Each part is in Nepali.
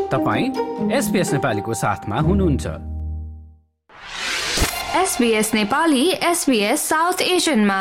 तपाईं SBS नेपालीको साथमा हुनुहुन्छ। SBS नेपाली SBS साउथ एशियनमा।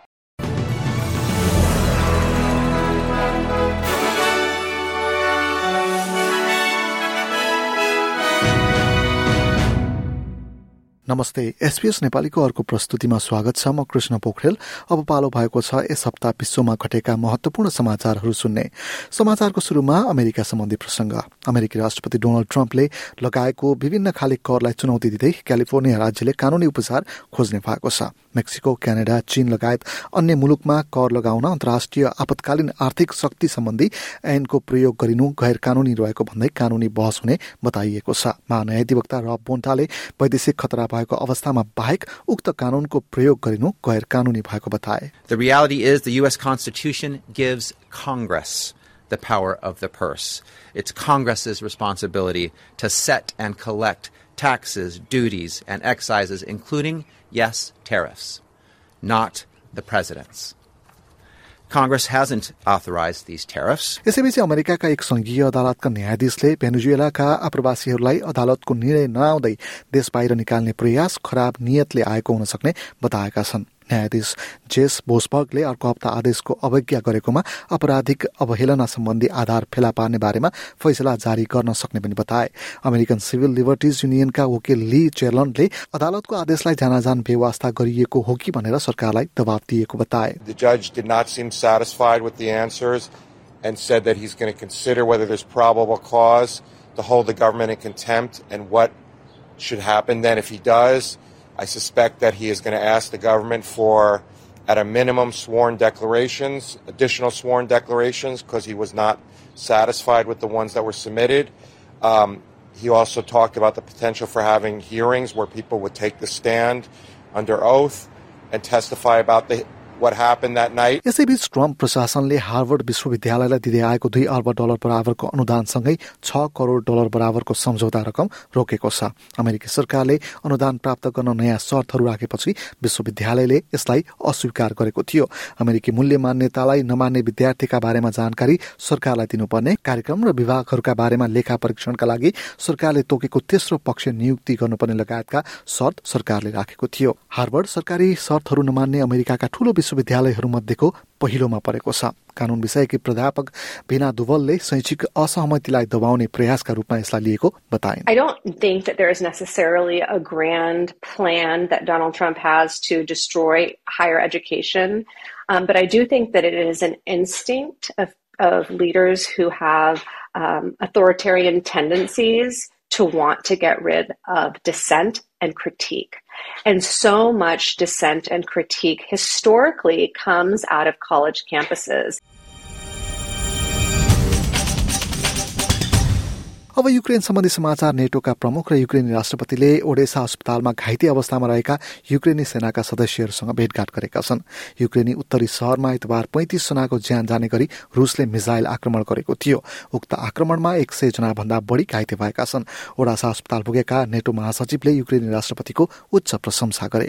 नमस्ते, SBS नेपालीको अर्को प्रस्तुतिमा स्वागत छ। म कृष्ण पोखरेल। अब पालो भएको छ यस हप्ता विश्वमा घटेका महत्वपूर्ण समाचारहरू सुन्ने। समाचारको सुरुमा अमेरिका सम्बन्धी प्रसंग। अमेरिकी राष्ट्रपति डोनाल्ड ट्रम्पले लगाएको विभिन्न खाले करलाई चुनौती दिँदै क्यालिफोर्निया राज्यले कानूनी उपचार खोज्ने भएको छ। मेक्सिको, क्यानाडा, चीन लगायत अन्य मुलुकमा कर लगाउन अन्तर्राष्ट्रिय आपतकालीन आर्थिक शक्ति सम्बन्धी ऐनको प्रयोग गरिनु गैर कानूनी रहेको भन्दै कानूनी बहस हुने बताइएको छ। महान्यायाधिवक्ता रब बोन्टाले वैदेशिक खतरा भएको अवस्थामा बाहेक उक्त कानूनको प्रयोग गरिनु गैर कानूनी भएको बताए। The reality is the US Constitution gives Congress the power of the purse. It's Congress's responsibility to set and collect taxes, duties, and excises, including, yes, tariffs, not the president's. Congress hasn't authorized these tariffs. यसैबीच अमेरिकाका एक संघीय अदालतका न्यायाधीशले भेनेजुएलाका आप्रवासीहरूलाई अदालतको निर्णय नआउँदै देश बाहिर निकाल्ने प्रयास खराब नियतले आएको हुन सक्ने बताएका छन्। न्यायाधीश जेस बोसबर्गले अर्को हप्ता आदेशको अवज्ञा गरेकोमा आपराधिक अवहेलना सम्बन्धी आधार फेला पार्ने बारेमा फैसला जारी गर्न सक्ने पनि बताए। अमेरिकन सिभिल लिबर्टिज युनियनका वकिल ली चेर्लनले अदालतको आदेशलाई जानाजान बेवास्ता गरिएको हो कि भनेर सरकारलाई दबाब दिएको बताए। The judge did not seem satisfied with the answers and said that he's going to consider whether there's probable cause to hold the government in contempt and what should happen then if he does. I suspect that he is going to ask the government for, at a minimum, sworn declarations, additional sworn declarations, because he was not satisfied with the ones that were submitted. He also talked about the potential for having hearings where people would take the stand under oath and testify about what happened that night. यसैबीच ट्रम्प प्रशासनले हार्वर्ड विश्वविद्यालयलाई दिँदै आएको $2 अर्ब बराबरको अनुदानसँगै $6 करोड बराबरको सम्झौता रकम रोकेको छ। अमेरिकी सरकारले अनुदान प्राप्त गर्न नयाँ शर्तहरू राखेपछि विश्वविद्यालयले यसलाई अस्वीकार गरेको थियो। अमेरिकी मूल्य मान्यतालाई नमान्ने विद्यार्थीका बारेमा जानकारी सरकारलाई दिनुपर्ने, कार्यक्रम र विभागहरूका बारेमा लेखा परीक्षणका लागि सरकारले तोकेको तेस्रो पक्ष नियुक्ति गर्नुपर्ने लगायतका शर्त सरकारले राखेको थियो। हार्वर्ड सरकारी शर्तहरू नमान्ने अमेरिकाका ठूलो विश्वविद्यालयहरू मध्येको पहिलोमा परेको छ। कानून विषयकी प्राध्यापक भिना दुवलले शैक्षिक असहमतिलाई दबाउने प्रयासका रूपमा यसलाई लिएको बताइन्। I don't think that there is necessarily a grand plan that Donald Trump has to destroy higher education, but I do think that it is an instinct of leaders who have authoritarian tendencies to want to get rid of dissent and critique. And so much dissent and critique historically comes out of college campuses. अब युक्रेन सम्बन्धी समाचार। नेटोका प्रमुख र युक्रेनी राष्ट्रपतिले ओडेसा अस्पतालमा घाइते अवस्थामा रहेका युक्रेनी सेनाका सदस्यहरूसँग भेटघाट गरेका छन्। युक्रेनी उत्तरी शहरमा आइतबार 35 जनाको ज्यान जाने गरी रुसले मिसाइल आक्रमण गरेको थियो। उक्त आक्रमणमा 100 जना भन्दा बढी घाइते भएका छन्। ओडासा अस्पताल पुगेका नेटो महासचिवले युक्रेनी राष्ट्रपतिको उच्च प्रशंसा गरे।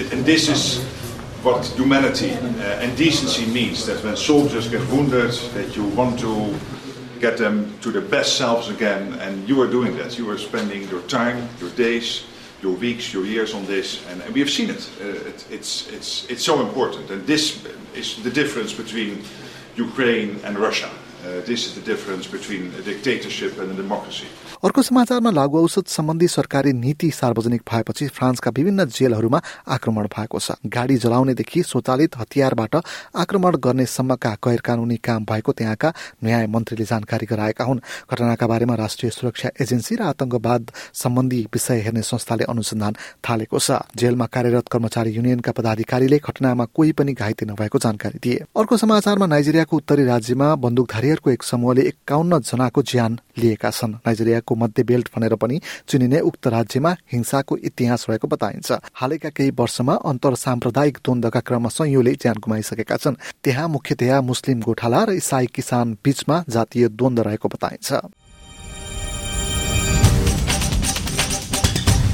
What humanity and decency means, that when soldiers get wounded, that you want to get them to their best selves again, and you are doing that. You are spending your time, your days, your weeks, your years on this, and we have seen it. It's so important, and this is the difference between Ukraine and Russia. This is the difference between a dictatorship and a democracy. अर्को समाचारमा लागू औषध सम्बन्धी सरकारी नीति सार्वजनिक भएपछि फ्रान्सका विभिन्न जेलहरूमा आक्रमण भएको छ। गाडी जलाउनेदेखि स्वचालित हतियारबाट आक्रमण गर्ने सम्मका गैर कानूनी काम भएको त्यहाँका न्याय मन्त्रीले जानकारी गराएका हुन्। घटनाका बारेमा राष्ट्रिय सुरक्षा एजेन्सी र आतंकवाद सम्बन्धी विषय हेर्ने संस्थाले अनुसन्धान थालेको छ। जेलमा कार्यरत कर्मचारी युनियनका पदाधिकारीले घटनामा कोही पनि घाइते नभएको जानकारी दिए। अर्को समाचारमा नाइजेरियाको उत्तरी राज्यमा बन्दुकधारीहरूको एक समूहले 51 जनाको ज्यान लिएका छन्। नाइजेरियाको मध्य बेल्ट भनेर पनि चिनिने उक्त राज्यमा हिंसाको इतिहास रहेको बताइन्छ। हालैका केही वर्षमा अन्तर साम्प्रदायिक द्वन्द्वका क्रममा संयोगले ज्यान गुमाइसकेका छन्। त्यहाँ मुख्यतया मुस्लिम गोठाला र इसाई किसान बीचमा जातीय द्वन्द्व रहेको बताइन्छ।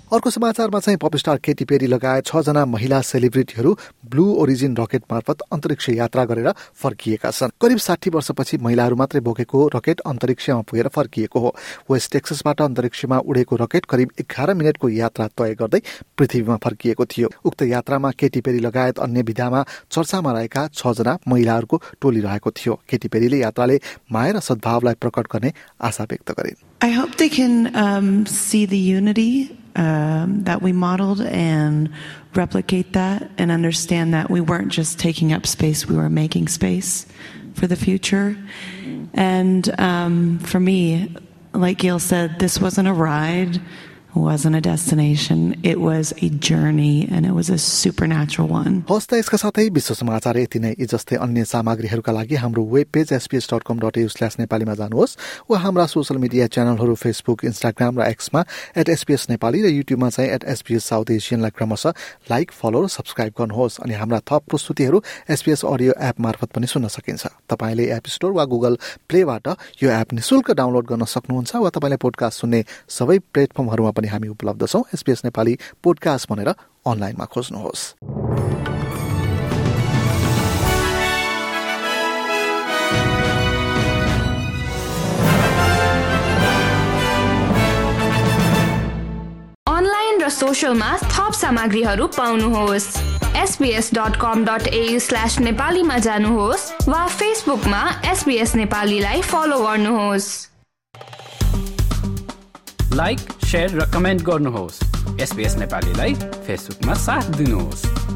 अर्को समाचारमा चाहिँ पप स्टार केटी पेरी लगायत 6 जना महिला सेलिब्रिटीहरू ब्लू ओरिजिन रकेट मार्फत अन्तरिक्ष यात्रा गरेर फर्किएका छन्। करिब 60 वर्षपछि महिलाहरू मात्रै बोकेको रकेट अन्तरिक्षमा पुगेर फर्किएको हो। वेस्ट टेक्ससबाट अन्तरिक्षमा उडेको रकेट करिब 11 मिनटको यात्रा तय गर्दै पृथ्वीमा फर्किएको थियो। उक्त यात्रामा केटी पेरी लगायत अन्य विधामा चर्चामा रहेका 6 जना महिलाहरूको टोली रहेको थियो। केटी पेरीले यात्राले माया र सद्भावलाई प्रकट गर्ने आशा व्यक्त गरिन्। I hope they can see the unity that we modeled and replicate that and understand that we weren't just taking up space, we were making space for the future. And for me, like Gail said, this wasn't a ride, it wasn't a destination, it was a journey and it was a supernatural one. हस्त यसका साथै विश्व समाचार यति नै। जस्तै अन्य सामग्रीहरूका लागि हाम्रो वेब पेज sbs.com.au/नेपालीमा जानुहोस् वा हाम्रा सोशल मिडिया च्यानलहरू फेसबुक, इन्स्टाग्राम र एक्समा @sbs नेपाली र युट्युबमा चाहिँ @sbs साउथ एसियनलाई क्रमशः लाइक, फलो र सब्स्क्राइब गर्नुहोस्। अनि हाम्रा थप प्रस्तुतिहरू SBS अडियो एप मार्फत पनि सुन्न सकिन्छ। तपाईले एप स्टोर वा गुगल प्लेबाट यो एप निशुल्क डाउनलोड गर्न सक्नुहुन्छ वा तपाईले पोडकास्ट सुन्ने सबै प्लेटफर्महरूमा पनि हामी उपलब्ध छौं। SBS नेपाली पोडकास्ट भनेर अनलाइनमा खोज्नुहोस्। अनलाइन र सोशलमा थप सामग्रीहरू पाउनुहोस्। sbs.com.au/नेपालीमा जानुहोस् वा फेसबुकमा SBS नेपालीलाई फलो गर्नुहोस्। लाइक, शेयर र कमेन्ट गर्नुहोस्। SBS नेपालीलाई फेसबुकमा साथ दिनुहोस्।